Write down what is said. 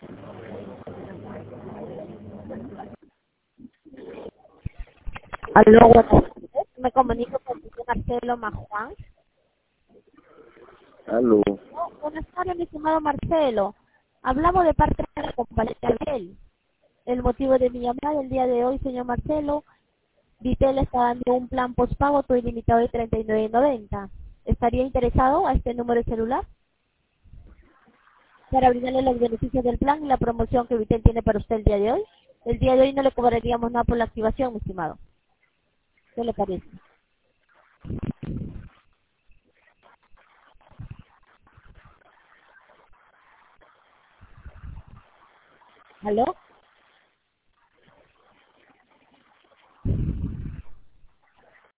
Aló, buenas tardes. Me comunico con el señor Marcelo Majuan. Aló. Buenas tardes, mi estimado Marcelo. Hablamos de parte de la compañía Vitel. El motivo de mi llamada el día de hoy, señor Marcelo, Vitel está dando un plan postpago todo ilimitado de 39.90. ¿Estaría interesado a este número de celular para brindarle los beneficios del plan y la promoción que Vitel tiene para usted el día de hoy? El día de hoy no le cobraríamos nada por la activación, mi estimado. ¿Qué le parece? ¿Aló?